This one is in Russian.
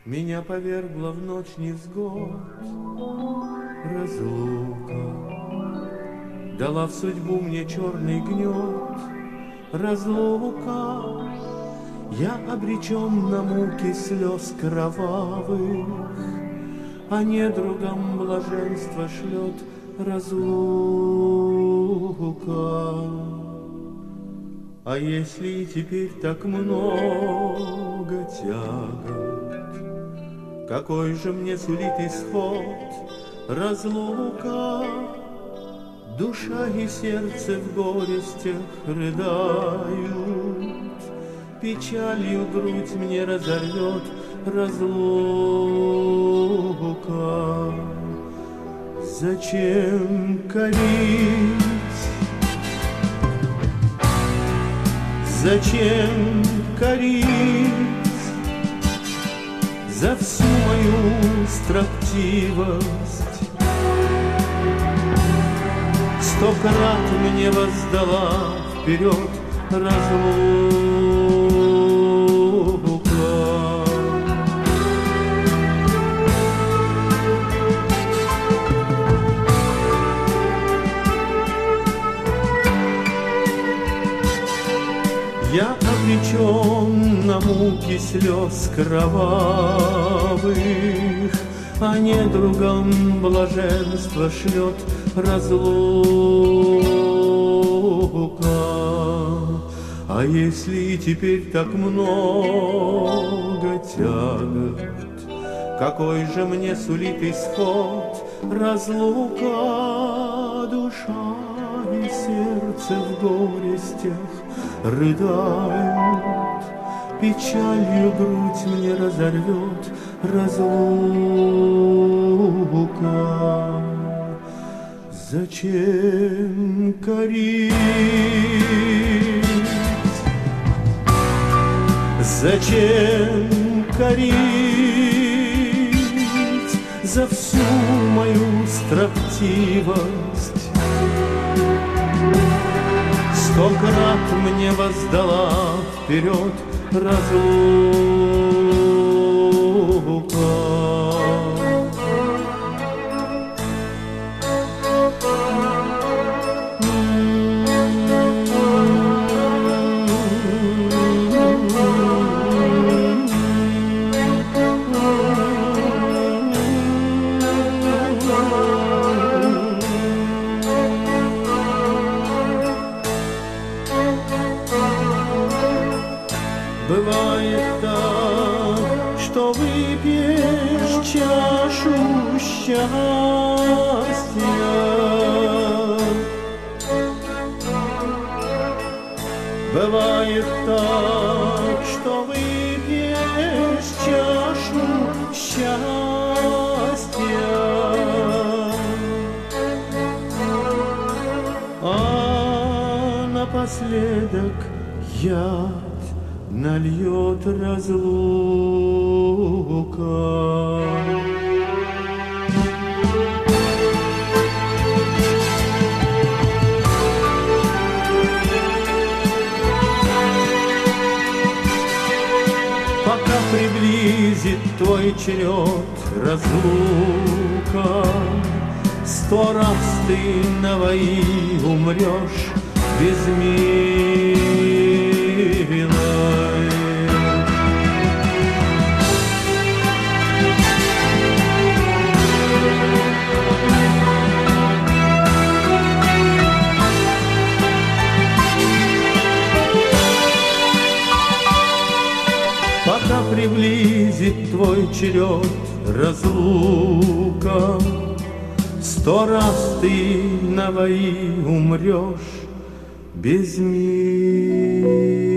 Меня повергла в ночь невзгод разлука, дала в судьбу мне черный гнет разлука. Я обречен на муки слез кровавых, а недругам блаженство шлет разлука. А если и теперь так много тягот, какой же мне сулит исход разлука? Душа и сердце в горестях рыдают, печалью грудь мне разорвет разлука. Зачем корить? Зачем корить за всю мою строптивость? 100 крат мне воздала вперед разлука. Я обречен на муки слез кровавых, а недругам блаженство шлет разлука. А если и теперь так много тягот, какой же мне сулит исход разлука? Душа и сердце в горестях рыдают, печалью грудь мне разорвет разлука. Зачем корить? Зачем корить за всю мою строптивость? 100 крат мне воздала вперед разлука. Бывает так, что выпьешь чашу счастья. Бывает так, что выпьешь чашу счастья, а напоследок яд нальет разлука. Пока приблизит твой черед разлука, 100 раз ты навои умрешь безмилой. Пока приблизит твой черед разлука, 100 раз ты навои умрешь без мира.